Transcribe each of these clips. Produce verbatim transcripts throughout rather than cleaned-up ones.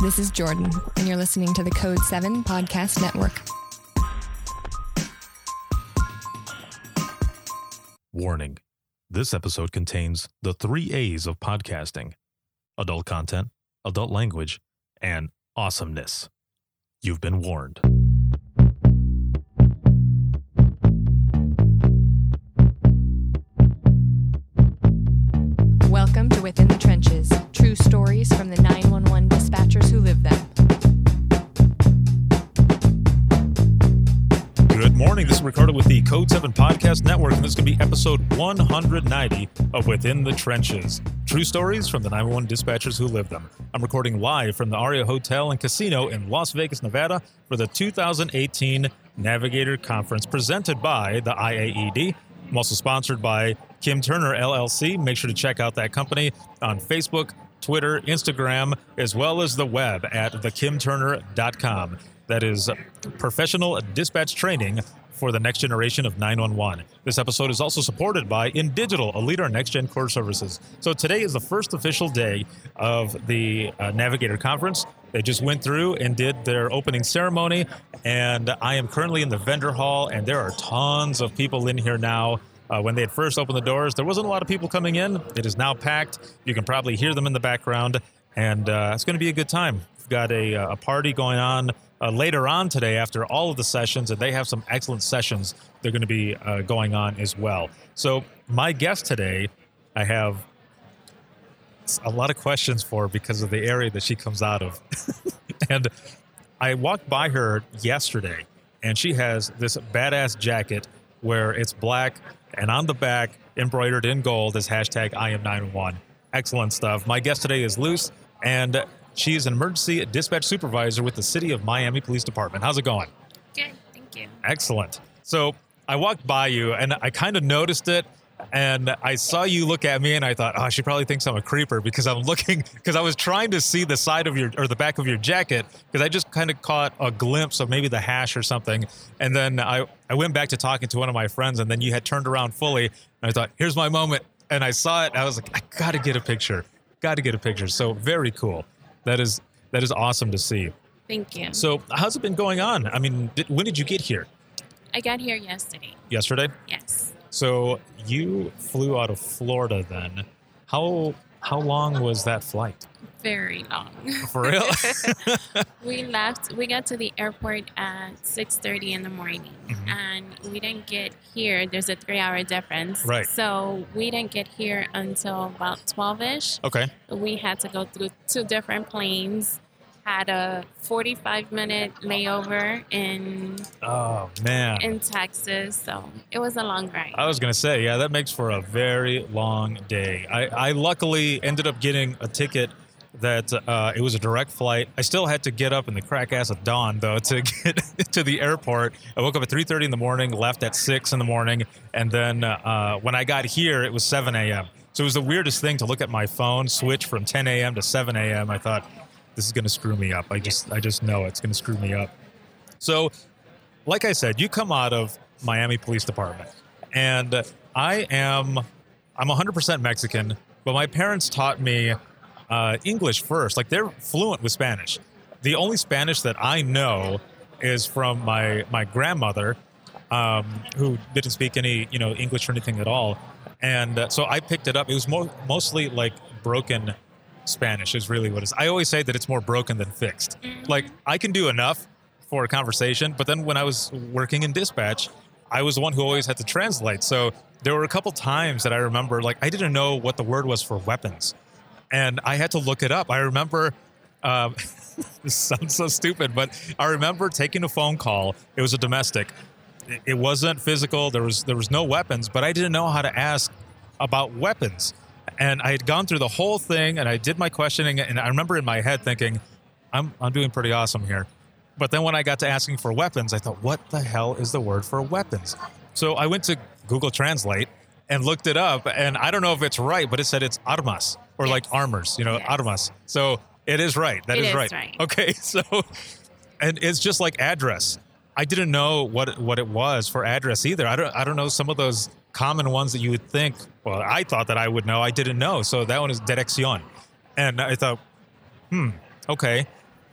this is Jordan, and you're listening to the Code seven Podcast Network. Warning. This episode contains the three A's of podcasting: adult content, adult language, and awesomeness. You've been warned. Welcome to Within the Trenches, true stories from the nine one one dispatchers who live them. Good morning. This is Ricardo with the Code seven Podcast Network, and this is going to be episode one hundred ninety of Within the Trenches, true stories from the nine one one dispatchers who live them. I'm recording live from the Aria Hotel and Casino in Las Vegas, Nevada for the two thousand eighteen Navigator Conference presented by the I A E D. I'm also sponsored by Kim Turner, L L C. Make sure to check out that company on Facebook, Twitter, Instagram, as well as the web at the kim turner dot com. That is professional dispatch training for the next generation of nine one one. This episode is also supported by InDigital, a leader in next-gen core services. So today is the first official day of the uh, Navigator Conference. They just went through and did their opening ceremony, and I am currently in the vendor hall, and there are tons of people in here now. Uh, when they had first opened the doors, there wasn't a lot of people coming in. It is now packed. You can probably hear them in the background, and uh, it's going to be a good time. We've got a, a party going on uh, later on today after all of the sessions, and they have some excellent sessions they're going to be uh, going on as well. So my guest today, I have a lot of questions for because of the area that she comes out of. And I walked by her yesterday, and she has this badass jacket where it's black, and on the back, embroidered in gold, is hashtag I am nine one one. Excellent stuff. My guest today is Luz, and she is an emergency dispatch supervisor with the City of Miami Police Department. How's it going? Good, thank you. Excellent. So I walked by you, and I kind of noticed it, and I saw you look at me, and I thought, oh, she probably thinks I'm a creeper because I'm looking, because I was trying to see the side of your, or the back of your jacket, because I just kind of caught a glimpse of maybe the hash or something. And then I, I went back to talking to one of my friends, and then you had turned around fully, and I thought, here's my moment. And I saw it, and I was like, I got to get a picture. Got to get a picture. So very cool. That is that is awesome to see. Thank you. So how's it been going on? I mean, did, when did you get here? I got here yesterday. Yesterday? Yes. So you flew out of Florida then. How how long was that flight? Very long. For real? We left, we got to the airport at six thirty in the morning, mm-hmm. and we didn't get here. There's a three hour difference. Right. So we didn't get here until about twelve-ish. Okay. We had to go through two different planes. Had a forty-five minute layover in oh man in Texas, so it was a long ride. I was gonna say, yeah, that makes for a very long day. I, I luckily ended up getting a ticket that uh, it was a direct flight. I still had to get up in the crack ass of dawn though to get to the airport. I woke up at three thirty in the morning, left at six in the morning, and then uh, when I got here, it was seven a.m. So it was the weirdest thing to look at my phone switch from ten a.m. to seven a.m. I thought, this is going to screw me up. I just I just know it's going to screw me up. So, like I said, you come out of Miami Police Department, and I am, I'm one hundred percent Mexican, but my parents taught me uh, English first. Like, they're fluent with Spanish. The only Spanish that I know is from my, my grandmother, um, who didn't speak any, you know, English or anything at all. And uh, so I picked it up. It was mo- mostly like broken Spanish is really what it is. I always say that it's more broken than fixed. Like, I can do enough for a conversation, but then when I was working in dispatch, I was the one who always had to translate. So there were a couple times that I remember, like, I didn't know what the word was for weapons, and I had to look it up. I remember, um, this sounds so stupid, but I remember taking a phone call. It was a domestic. It, it wasn't physical. There was there was no weapons, but I didn't know how to ask about weapons. And I had gone through the whole thing, and I did my questioning, and I remember in my head thinking, I'm I'm doing pretty awesome here. But then when I got to asking for weapons, I thought, what the hell is the word for weapons? So I went to Google Translate and looked it up, and I don't know if it's right, but it said it's armas, or yes. like armors, you know, yes. armas. So it is right. That it is, is right. right. Okay, so, and it's just like address. I didn't know what what it was for address either. I don't I don't know some of those common ones that you would think, well, I thought that I would know. I didn't know. So that one is dirección. And I thought, hmm, okay.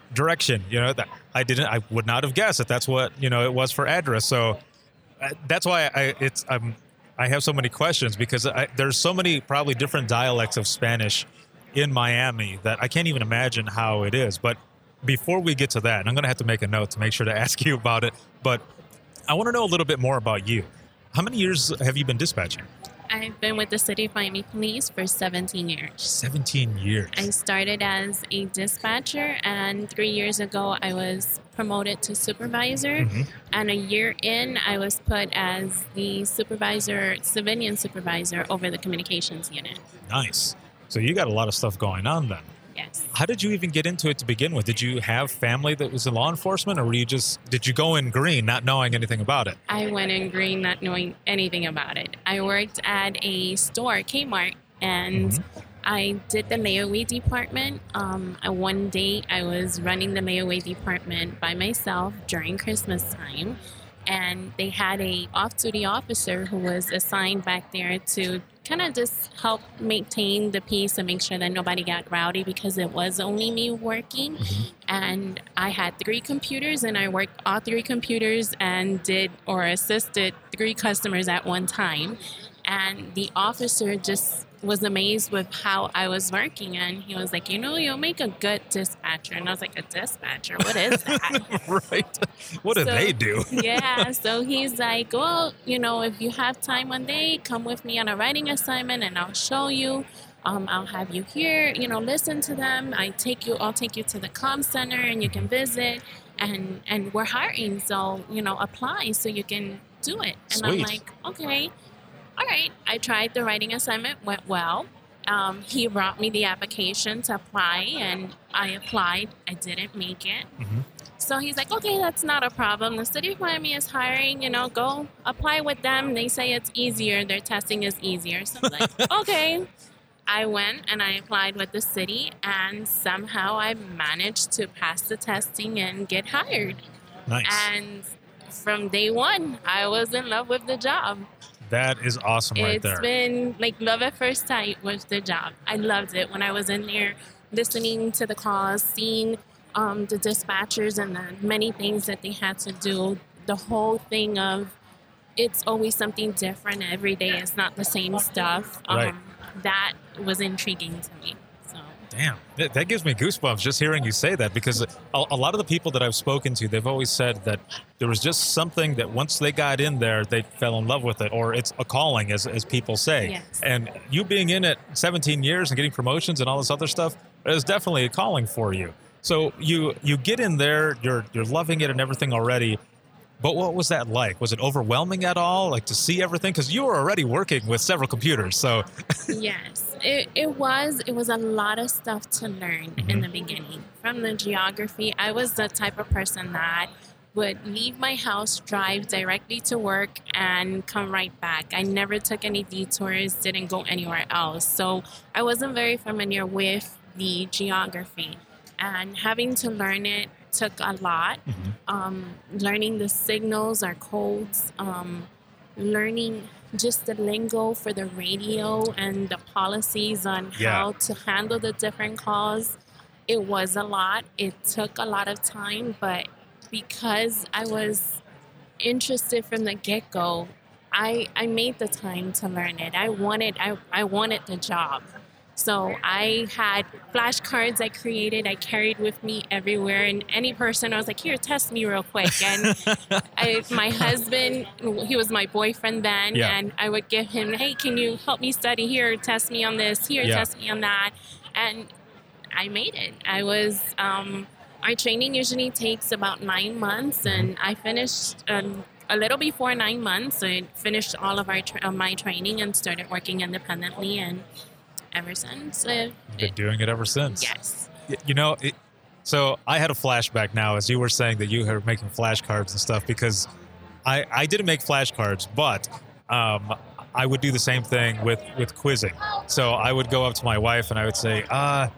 direction. You know, that I didn't, I would not have guessed that that's what, you know, it was for address. So uh, that's why I, it's, I'm, I have so many questions because I, there's so many probably different dialects of Spanish in Miami that I can't even imagine how it is. But before we get to that, and I'm going to have to make a note to make sure to ask you about it, but I want to know a little bit more about you. How many years have you been dispatching? I've been with the City of Miami Police for seventeen years. seventeen years. I started as a dispatcher, and three years ago, I was promoted to supervisor. Mm-hmm. And a year in, I was put as the supervisor, civilian supervisor over the communications unit. Nice. So you got a lot of stuff going on then. Yes. How did you even get into it to begin with? Did you have family that was in law enforcement, or were you just, did you go in green, not knowing anything about it? I went in green not knowing anything about it. I worked at a store, Kmart, and Mhm. I did the layaway department. Um, uh, one day I was running the layaway department by myself during Christmas time, and they had a off-duty officer who was assigned back there to kind of just help maintain the peace and make sure that nobody got rowdy because it was only me working. Mhm. And I had three computers, and I worked all three computers and did or assisted three customers at one time. And the officer just was amazed with how I was working, and he was like, you know, you'll make a good dispatcher. And I was like, a dispatcher? What is that? Right. What do So- they do? Yeah, so he's like, well, you know, if you have time one day, come with me on a writing assignment and I'll show you. Um, I'll have you here, you know, listen to them. I take you, I'll take you to the comm center and you can visit. And and we're hiring, so, you know, apply so you can do it. And I'm Sweet. like, okay, all right. I tried the writing assignment, went well. Um, he brought me the application to apply, and I applied. I didn't make it. Mhm. So he's like, okay, that's not a problem. The City of Miami is hiring, you know, go apply with them. They say it's easier. Their testing is easier. So I'm like, okay. I went and I applied with the city, and somehow I managed to pass the testing and get hired. Nice. And from day one, I was in love with the job. That is awesome right It's there. been like love at first sight with the job. I loved it when I was in there listening to the calls, seeing um, the dispatchers and the many things that they had to do. The whole thing of it's always something different every day. It's not the same stuff. Um, Right. That was intriguing to me. So Damn, that, that gives me goosebumps just hearing you say that, because a, a lot of the people that I've spoken to, they've always said that there was just something that once they got in there, they fell in love with it, or it's a calling, as, as people say. Yes. And you being in it seventeen years and getting promotions and all this other stuff is definitely a calling for you. So you you get in there, you're you're loving it and everything already. But what was that like? Was it overwhelming at all, like to see everything? Because you were already working with several computers, so yes, it, it was. It was a lot of stuff to learn in Mhm. the beginning. From the geography, I was the type of person that would leave my house, drive directly to work, and come right back. I never took any detours, didn't go anywhere else. So I wasn't very familiar with the geography. And having to learn it took a lot. Mhm. Um, learning the signals, our codes, um, learning just the lingo for the radio and the policies on Yeah. how to handle the different calls. It was a lot. It took a lot of time, but because I was interested from the get-go, I, I made the time to learn it. I wanted I, I wanted the job. So I had flashcards I created, I carried with me everywhere, and any person I was like, here, test me real quick. And I, my husband, he was my boyfriend then, Yeah. and I would give him, hey, can you help me study here, test me on this, here, Yeah. test me on that. And I made it. I was, um, our training usually takes about nine months, and I finished um, a little before nine months. I finished all of our tra- uh, my training and started working independently, and ever since, uh, you've been doing it ever since. yes. Y- You know, it, so I had a flashback now as you were saying that you were making flashcards and stuff, because I, I didn't make flashcards, but um, I would do the same thing with, with quizzing. So I would go up to my wife and I would say, uh,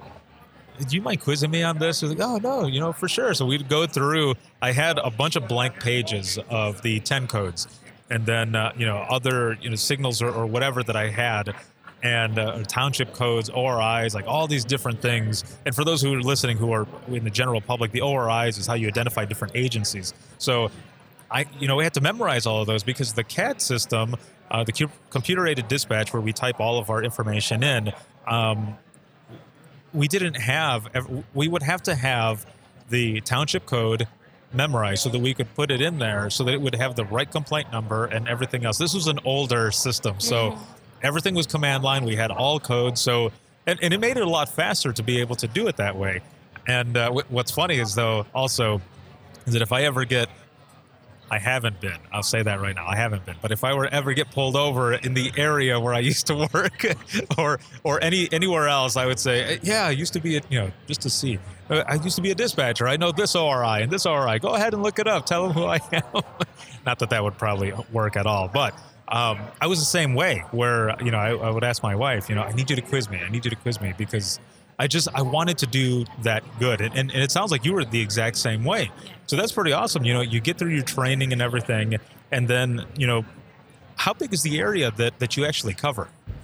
do you mind quizzing me on this? She's like, oh, no, you know, for sure. So we'd go through, I had a bunch of blank pages of the ten codes, and then, uh, you know, other, you know, signals or, or whatever that I had. and uh, township codes, O R Is, like all these different things. And for those who are listening who are in the general public, the O R Is is how you identify different agencies. So I, you know, we had to memorize all of those because the C A D system, uh, the cu- computer-aided dispatch, where we type all of our information in, um, we didn't have, we would have to have the township code memorized so that we could put it in there so that it would have the right complaint number and everything else. This was an older system, so mm-hmm. everything was command line. We had all codes, so and, and it made it a lot faster to be able to do it that way. And uh, w- what's funny is, though, also, is that if I ever get I haven't been. I'll say that right now. I haven't been. But if I were to ever get pulled over in the area where I used to work, or or any anywhere else, I would say, yeah, I used to be, a, you know, just to see. I used to be a dispatcher. I know this O R I and this O R I. Go ahead and look it up. Tell them who I am. Not that that would probably work at all, but um, I was the same way. Where you know, I, I would ask my wife, you know, I need you to quiz me. I need you to quiz me because I just, I wanted to do that good. And, and, and it sounds like you were the exact same way. So that's pretty awesome. You know, you get through your training and everything. And then, you know, how big is the area that, that you actually cover?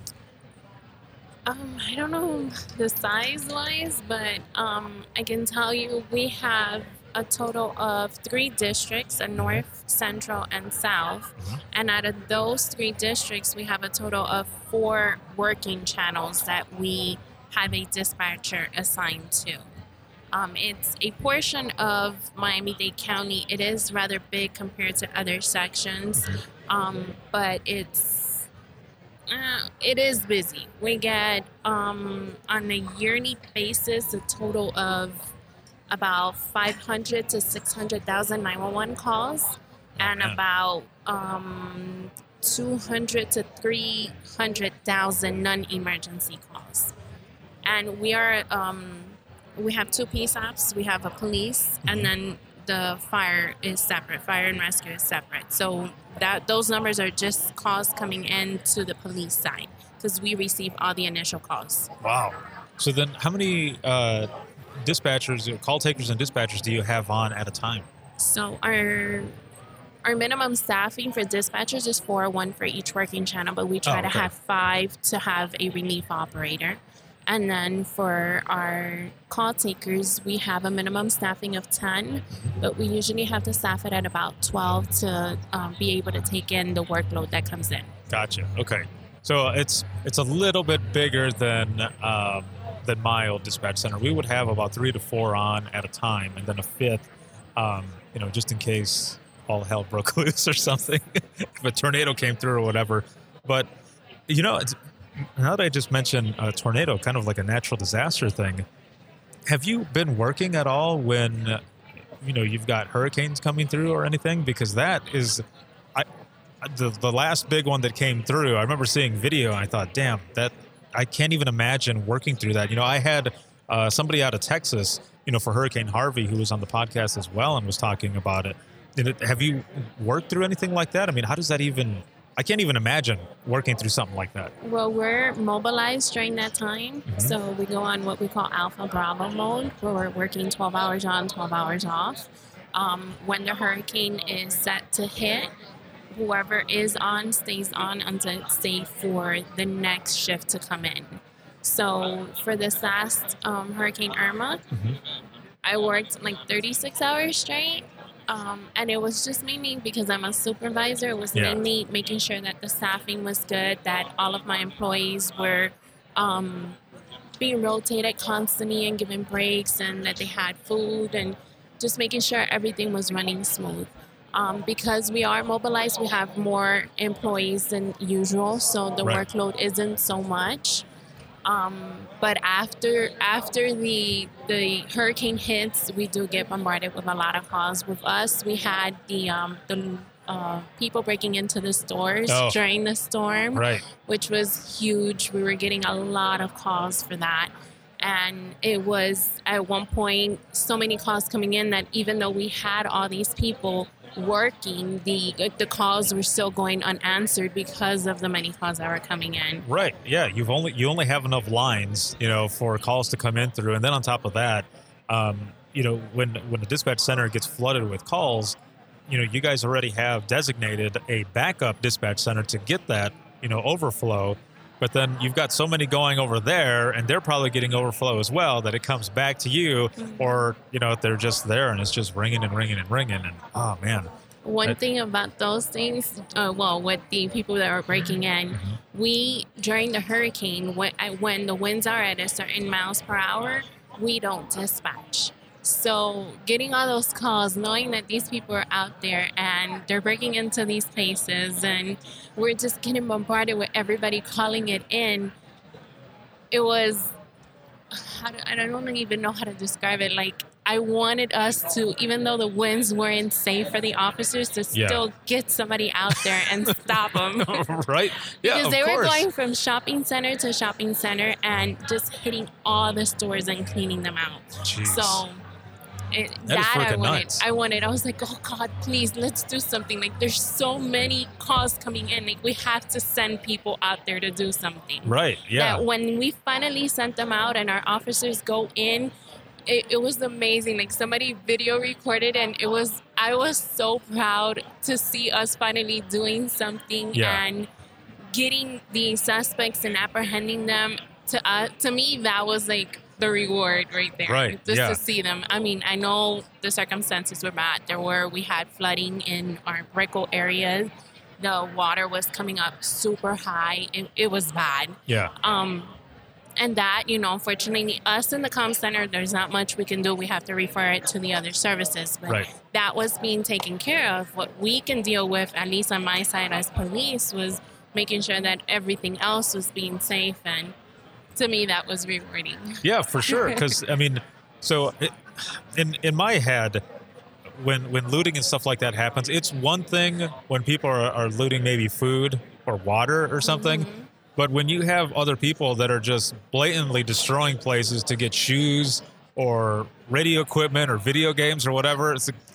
Um, I don't know the size wise, but um, I can tell you we have a total of three districts, a north, central, and south. Mm-hmm. And out of those three districts, we have a total of four working channels that we have a dispatcher assigned to. Um, it's a portion of Miami-Dade County. It is rather big compared to other sections, um, but it's uh, it is busy. We get um, on a yearly basis a total of about five hundred to six hundred thousand nine one one calls, and about um, two hundred to three hundred thousand non-emergency calls. And we are, um, we have two P S A Ps. We have a police, and then the fire is separate. Fire and rescue is separate. So that those numbers are just calls coming in to the police side because we receive all the initial calls. Wow. So then, how many uh, dispatchers, call takers, and dispatchers do you have on at a time? So our our minimum staffing for dispatchers is four, one for each working channel, but we try oh, okay. to have five to have a relief operator. And then for our call takers, we have a minimum staffing of ten, but we usually have to staff it at about twelve to um, be able to take in the workload that comes in. Gotcha. Okay. So it's it's a little bit bigger than um, than my old dispatch center. We would have about three to four on at a time, and then a fifth, um, you know, just in case all hell broke loose or something, if a tornado came through or whatever. But, you know, it's, now that I just mentioned a tornado, kind of like a natural disaster thing, have you been working at all when, you know, you've got hurricanes coming through or anything? Because that is, I, the the last big one that came through, I remember seeing video and I thought, damn, that I can't even imagine working through that. You know, I had uh, somebody out of Texas, you know, for Hurricane Harvey who was on the podcast as well and was talking about it. Did it. Have you worked through anything like that? I mean, how does that even... I can't even imagine working through something like that. Well, we're mobilized during that time. Mm-hmm. So we go on what we call Alpha Bravo mode, where we're working twelve hours on, twelve hours off. Um, when the hurricane is set to hit, whoever is on stays on until it's safe for the next shift to come in. So for this last um, Hurricane Irma, mm-hmm. I worked like thirty-six hours straight. Um, and it was just mainly because I'm a supervisor. It was yeah. mainly making sure that the staffing was good, that all of my employees were um, being rotated constantly and given breaks, and that they had food, and just making sure everything was running smooth. Um, because we are mobilized, we have more employees than usual, so the right. workload isn't so much. Um, but after after the the hurricane hits, we do get bombarded with a lot of calls. With us, we had the um, the uh, people breaking into the stores oh. during the storm, right. which was huge. We were getting a lot of calls for that. And it was, at one point, so many calls coming in that even though we had all these people working, the the calls were still going unanswered because of the many calls that were coming in. Right. Yeah. You've only you only have enough lines, you know, for calls to come in through, and then on top of that, um, you know, when when the dispatch center gets flooded with calls, you know, you guys already have designated a backup dispatch center to get that, you know, overflow. But then you've got so many going over there, and they're probably getting overflow as well, that it comes back to you, Mhm. or, you know, they're just there and it's just ringing and ringing and ringing. And oh, man. One That- thing about those things, uh, well, with the people that were breaking in, Mhm. we, during the hurricane, when, I- when the winds are at a certain miles per hour, we don't dispatch. So getting all those calls, knowing that these people are out there and they're breaking into these places and we're just getting bombarded with everybody calling it in, it was, how do, I don't even know how to describe it. Like, I wanted us to, even though the winds weren't safe for the officers, to Yeah. still get somebody out there and stop them. Right? Yeah, Because of they course. were going from shopping center to shopping center and just hitting all the stores and cleaning them out. Jeez. So it, That is that I freaking wanted. nuts. I wanted. I was like, oh God, please, let's do something. Like, there's so many calls coming in. Like, we have to send people out there to do something. Right. Yeah. That when we finally sent them out and our officers go in, it, it was amazing. Like, somebody video recorded, and it was, I was so proud to see us finally doing something Yeah. and getting the suspects and apprehending them. To us, to me, that was like the reward right there. Right, Just yeah. to see them. I mean, I know the circumstances were bad. There were, we had flooding in our Brickell area. The water was coming up super high. It, it was bad. Yeah. Um, and that, you know, unfortunately, us in the comm center, there's not much we can do. We have to refer it to the other services. But Right. that was being taken care of. What we can deal with, at least on my side as police, was making sure that everything else was being safe. And to me, that was rewarding. Yeah, for sure. Because I mean, so it, in in my head, when when looting and stuff like that happens, it's one thing when people are, are looting maybe food or water or something. Mhm. But when you have other people that are just blatantly destroying places to get shoes or radio equipment or video games or whatever, it's like,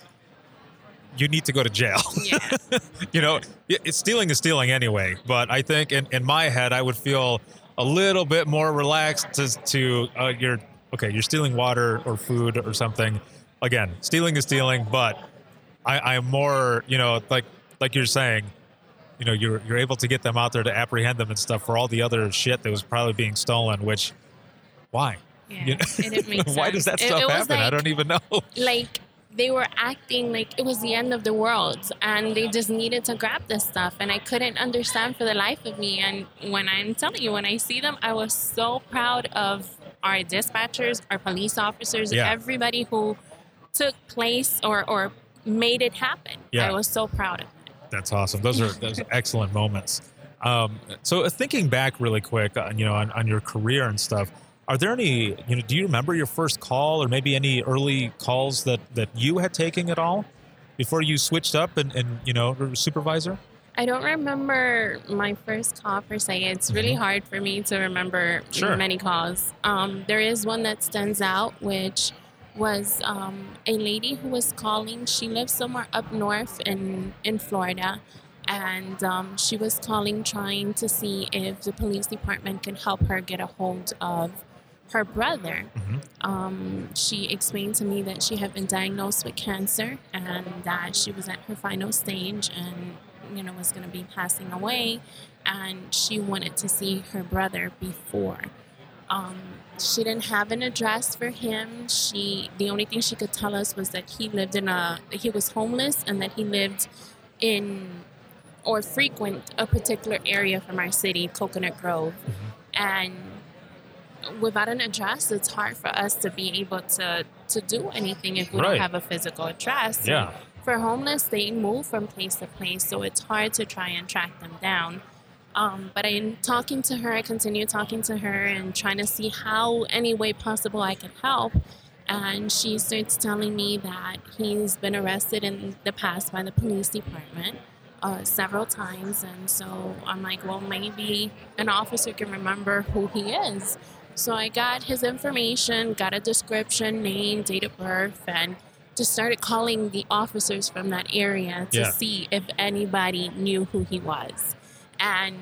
you need to go to jail. Yeah. You know, it, it's stealing is stealing anyway. But I think in, in my head, I would feel a little bit more relaxed to, to uh, you're, okay, you're stealing water or food or something. Again, stealing is stealing, but I, I'm more, you know, like like you're saying, you know, you're you're able to get them out there to apprehend them and stuff for all the other shit that was probably being stolen, which, why? Yeah. You know? It didn't make Why does that sense. It- stuff it was happen? I like- don't even know. like they were acting like it was the end of the world and they just needed to grab this stuff, and I couldn't understand for the life of me. And when I'm telling you, when I see them, I was so proud of our dispatchers, our police officers, Yeah. everybody who took place or, or made it happen. Yeah. I was so proud of it. That's awesome. Those are those are excellent moments. Um, so uh, thinking back really quick, on, you know, on, on your career and stuff, are there any, you know, do you remember your first call or maybe any early calls that, that you had taken at all before you switched up and, and you know, were supervisor? I don't remember my first call per se. It's really Mhm. hard for me to remember Sure. many calls. Um, there is one that stands out, which was um, a lady who was calling. She lives somewhere up north in, in Florida. And um, she was calling trying to see if the police department can help her get a hold of her brother. Mhm. Um, she explained to me that she had been diagnosed with cancer and that she was at her final stage and, you know, was going to be passing away. And she wanted to see her brother before. Um, she didn't have an address for him. She, the only thing she could tell us was that he lived in a, he was homeless and that he lived in or frequent a particular area from our city, Coconut Grove. And without an address, it's hard for us to be able to, to do anything if we Right. don't have a physical address. Yeah. And for homeless, they move from place to place, so it's hard to try and track them down. Um, but in talking to her, I continued talking to her and trying to see how, any way possible, I could help. And she starts telling me that he's been arrested in the past by the police department uh, several times. And so I'm like, well, maybe an officer can remember who he is. So I got his information, got a description, name, date of birth, and just started calling the officers from that area to Yeah. see if anybody knew who he was. And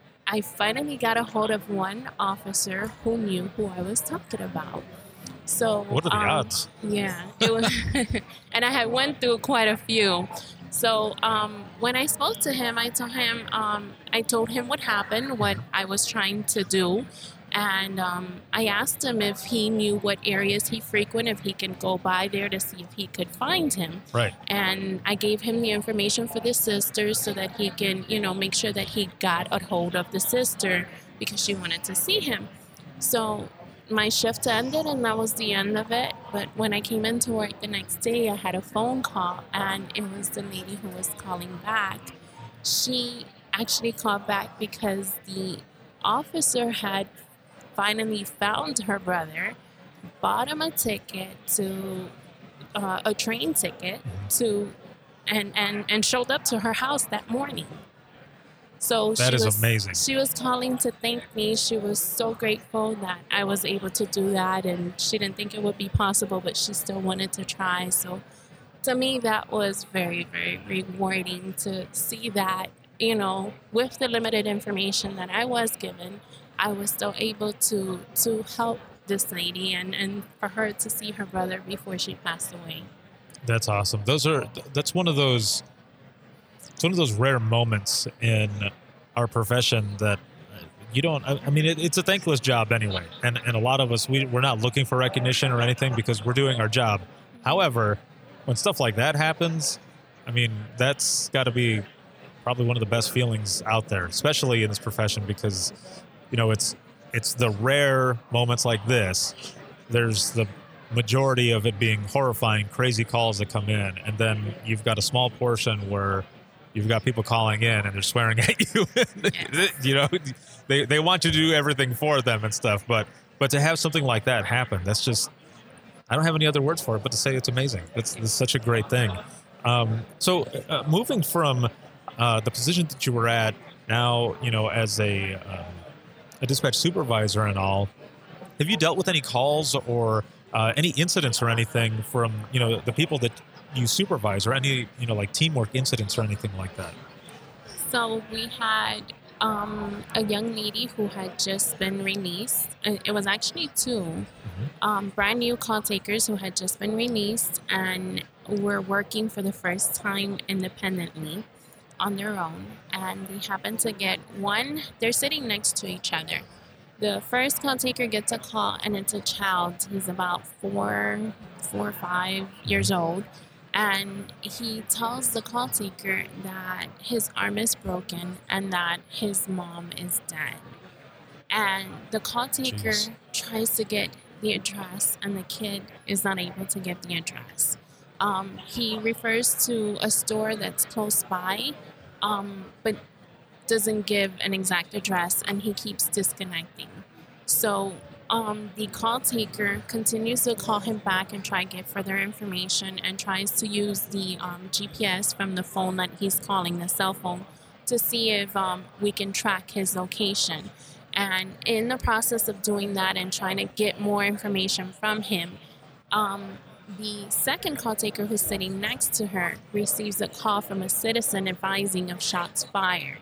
I finally got a hold of one officer who knew who I was talking about. So What are the um, odds? Yeah, it was, and I had went through quite a few, So um, when I spoke to him, I told him um, I told him what happened, what I was trying to do, and um, I asked him if he knew what areas he frequented, if he can go by there to see if he could find him. Right. And I gave him the information for the sister so that he can, you know, make sure that he got a hold of the sister because she wanted to see him. So my shift ended and that was the end of it. But when I came into work the next day, I had a phone call and it was the lady who was calling back. She actually called back because the officer had finally found her brother, bought him a ticket to uh, a train ticket to, and, and and showed up to her house that morning. So That she is was, amazing. She was calling to thank me. She was so grateful that I was able to do that, and she didn't think it would be possible, but she still wanted to try. So to me, that was very, very rewarding to see that, you know, with the limited information that I was given, I was still able to to help this lady and, and for her to see her brother before she passed away. That's awesome. Those are that's one of those it's one of those rare moments in our profession that you don't. I, I mean, it, it's a thankless job anyway, and and a lot of us we we're not looking for recognition or anything because we're doing our job. However, when stuff like that happens, I mean, that's got to be probably one of the best feelings out there, especially in this profession because, you know, it's it's the rare moments like this. There's the majority of it being horrifying, crazy calls that come in, and then you've got a small portion where you've got people calling in and they're swearing at you. Yes. You know, they they want you to do everything for them and stuff, but but to have something like that happen, that's just, I don't have any other words for it but to say it's amazing. It's, it's such a great thing. Um, so uh, moving from uh, the position that you were at now, you know, as a um, a dispatch supervisor and all, have you dealt with any calls or uh, any incidents or anything from, you know, the people that you supervise, or any, you know, like teamwork incidents or anything like that? So we had um, a young lady who had just been released. and It was actually two Mm-hmm. um, brand new call takers who had just been released and were working for the first time independently on their own. And they happened to get one, they're sitting next to each other. The first call taker gets a call and it's a child. He's about four, four or five years old. And he tells the call taker that his arm is broken and that his mom is dead. And the call taker Jeez. tries to get the address and the kid is not able to get the address. Um, he refers to a store that's close by, um, but doesn't give an exact address, and he keeps disconnecting. So um, the call taker continues to call him back and try to get further information and tries to use the um, G P S from the phone that he's calling, the cell phone, to see if um, we can track his location. And in the process of doing that and trying to get more information from him, um, the second call taker who's sitting next to her receives a call from a citizen advising of shots fired.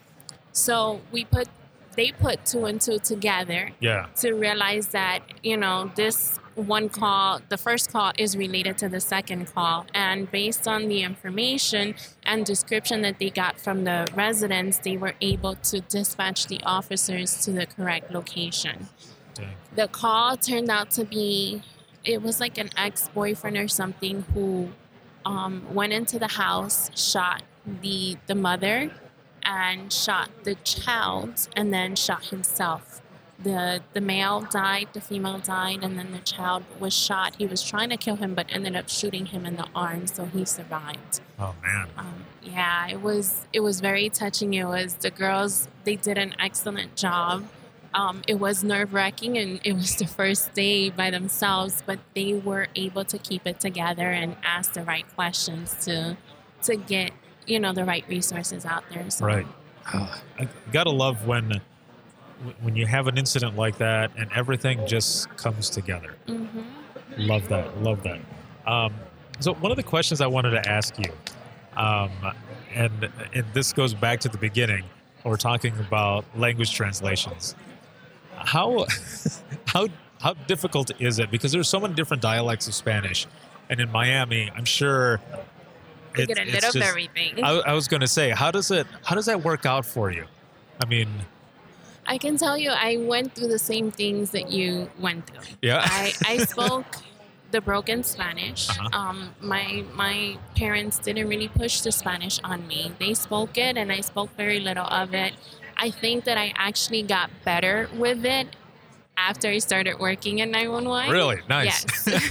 So we put, they put two and two together Yeah. to realize that, you know, this one call, the first call is related to the second call. And based on the information and description that they got from the residents, they were able to dispatch the officers to the correct location. Dang. The call turned out to be, it was like an ex-boyfriend or something who um, went into the house, shot the the mother, and shot the child, and then shot himself. The the male died, the female died, and then the child was shot. He was trying to kill him, but ended up shooting him in the arm, so he survived. Oh man. Um, yeah, it was it was very touching. It was the girls; they did an excellent job. Um, it was nerve-wracking, and it was the first day by themselves, but they were able to keep it together and ask the right questions to to get, you know, the right resources out there. So. Right. I gotta love when when you have an incident like that and everything just comes together. Mm-hmm. Love that. Love that. Um, so one of the questions I wanted to ask you, um, and and this goes back to the beginning, when we're talking about language translations. How how how difficult is it? Because there's so many different dialects of Spanish, and in Miami, I'm sure We it- get a it's little of just- everything. I, I was going to say, how does it? How does that work out for you? I mean, I can tell you, I went through the same things that you went through. yeah. I, I spoke the broken Spanish. Uh-huh. Um, my my parents didn't really push the Spanish on me. They spoke it, and I spoke very little of it. I think that I actually got better with it after I started working in nine one one. Really nice.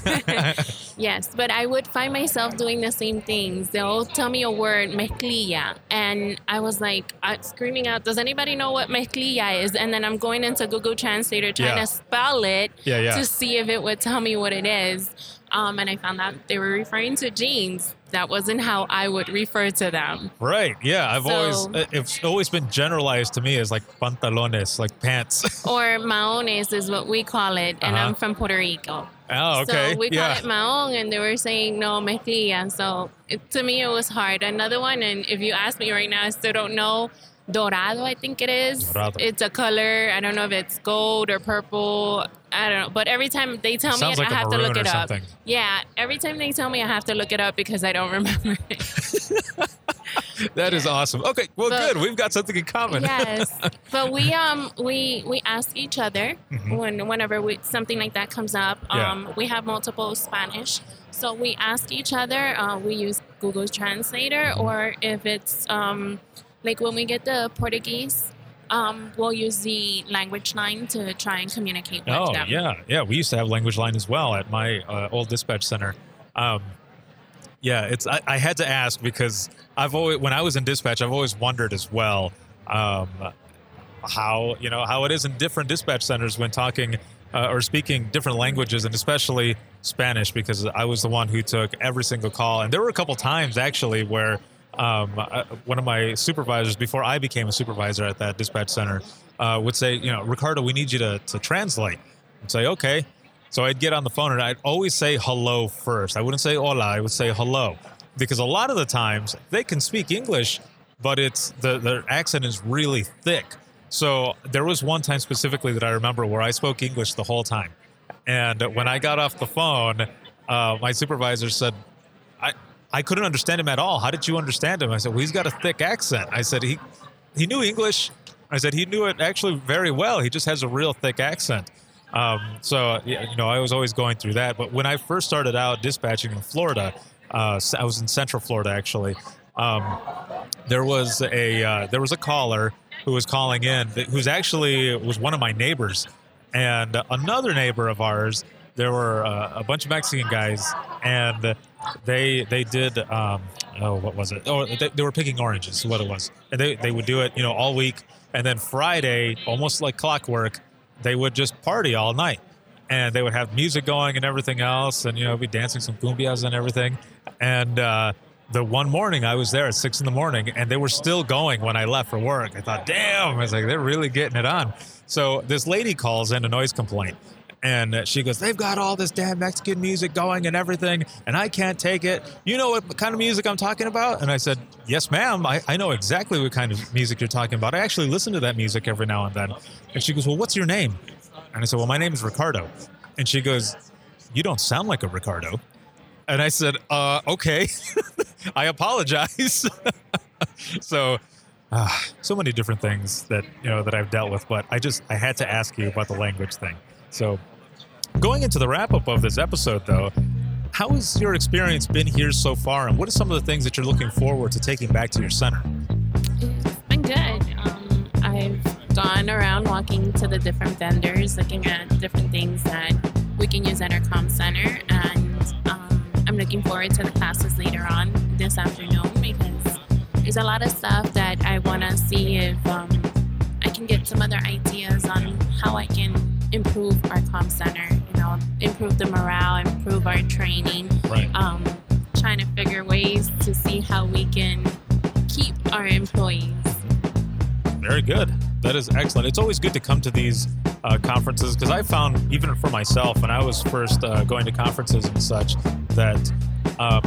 Yes. Yes, but I would find myself doing the same things. They'll tell me a word, mezclilla, and I was like uh, screaming out, does anybody know what mezclilla is? And then I'm going into Google Translator trying Yeah. to spell it Yeah, yeah. to see if it would tell me what it is. Um, and I found out they were referring to jeans. That wasn't how I would refer to them. Right. Yeah. I've So- always it's always been generalized to me as like pantalones, like pants. Or maones is what we call it, and Uh-huh. I'm from Puerto Rico. Oh, okay. So we yeah. call it maon, and they were saying no mezclilla. So it, to me, it was hard. Another one, and if you ask me right now, I still don't know. Dorado, I think it is. Dorado. It's a color. I don't know if it's gold or purple. I don't know. But every time they tell Sounds me like it, a I have to maroon look or it up. something. Yeah, every time they tell me, I have to look it up because I don't remember it. That is awesome. Okay. Well, But- good. We've got something in common. Yes, but we um we we ask each other Mhm. when whenever we, something like that comes up. Yeah. Um, we have multiple Spanish, so we ask each other. Uh, we use Google Translator, Mhm. or if it's um like when we get the Portuguese, um, we'll use the language line to try and communicate with Oh, them. yeah. Yeah. We used to have language line as well at my uh, old dispatch center. Um, yeah, it's. I, I had to ask because I've always, when I was in dispatch, I've always wondered as well um, how you know how it is in different dispatch centers when talking uh, or speaking different languages, and especially Spanish, because I was the one who took every single call, and there were a couple times actually where um, uh, one of my supervisors before I became a supervisor at that dispatch center uh, would say, you know, Ricardo, we need you to to translate. I'd say, okay. So I'd get on the phone and I'd always say hello first. I wouldn't say hola, I would say hello. Because a lot of the times they can speak English, but it's the their accent is really thick. So there was one time specifically that I remember where I spoke English the whole time. And when I got off the phone, uh, my supervisor said, I, I couldn't understand him at all. How did you understand him? I said, well, he's got a thick accent. I said, he, he knew English. I said, he knew it actually very well. He just has a real thick accent. Um, so, yeah, you know, I was always going through that. But when I first started out dispatching in Florida, uh, I was in Central Florida, actually. Um, there was a uh, there was a caller who was calling in, that- who's actually was one of my neighbors, and another neighbor of ours. There were uh, a bunch of Mexican guys, and they they did um, oh what was it? Oh, they, they were picking oranges, is what it was, and they they would do it, you know, all week, and then Friday, almost like clockwork, they would just party all night, and they would have music going and everything else, and you know, be dancing some cumbias and everything, and. Uh, The one morning I was there at six in the morning, and they were still going when I left for work. I thought, damn, I was like, they're really getting it on. So this lady calls in a noise complaint, and she goes, they've got all this damn Mexican music going and everything, and I can't take it. You know what kind of music I'm talking about? And I said, yes, ma'am. I, I know exactly what kind of music you're talking about. I actually listen to that music every now and then. And she goes, well, what's your name? And I said, well, my name is Ricardo. And she goes, you don't sound like a Ricardo. And I said, uh, okay, I apologize. so, uh, so many different things that, you know, that I've dealt with, but I just, I had to ask you about the language thing. So going into the wrap up of this episode though, how has your experience been here so far? And what are some of the things that you're looking forward to taking back to your center? It's been good. Um, I've gone around walking to the different vendors, looking at different things that we can use at our comm center, and um, I'm looking forward to the classes later on this afternoon because there's a lot of stuff that I want to see if um, I can get some other ideas on how I can improve our comm center, you know, improve the morale, improve our training, Right. um, trying to figure ways to see how we can keep our employees. Very good. That is excellent. It's always good to come to these uh, conferences because I found, even for myself, when I was first uh, going to conferences and such, that um,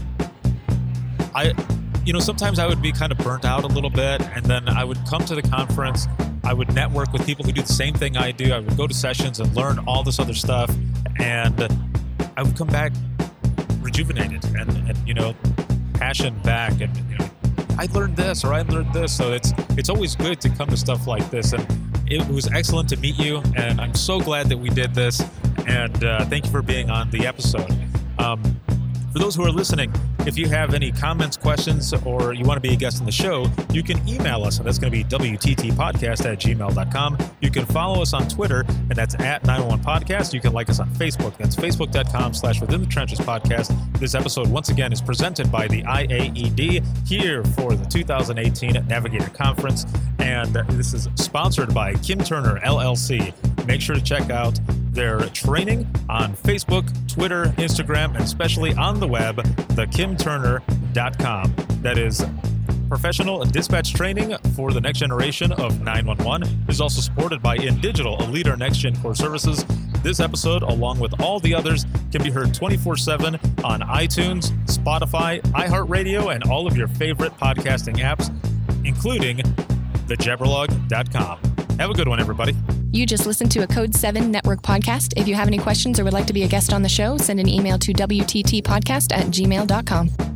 I, you know, sometimes I would be kind of burnt out a little bit, and then I would come to the conference. I would network with people who do the same thing I do. I would go to sessions and learn all this other stuff, and I would come back rejuvenated and, and you know, passion back, and you know, I learned this or I learned this. So it's it's always good to come to stuff like this, and it was excellent to meet you, and I'm so glad that we did this, and uh, thank you for being on the episode. Um, For those who are listening, if you have any comments, questions, or you want to be a guest on the show, you can email us, and that's going to be W T T podcast at gmail dot com. You can follow us on Twitter, and that's at nine one one podcast. You can like us on Facebook. That's facebook.com slash Within the Trenches podcast. This episode, once again, is presented by the I A E D here for the two thousand eighteen Navigator Conference, and this is sponsored by Kim Turner, L L C. Make sure to check out their training on Facebook, Twitter, Instagram, and especially on the web, the kim turner dot com. That is professional dispatch training for the next generation of nine one one. It is also supported by InDigital, a leader in next-gen core services. This episode, along with all the others, can be heard twenty-four seven on iTunes, Spotify, iHeartRadio, and all of your favorite podcasting apps, including the jabberlog dot com. Have a good one, everybody. You just listened to a Code seven Network podcast. If you have any questions or would like to be a guest on the show, send an email to W T T podcast at gmail dot com.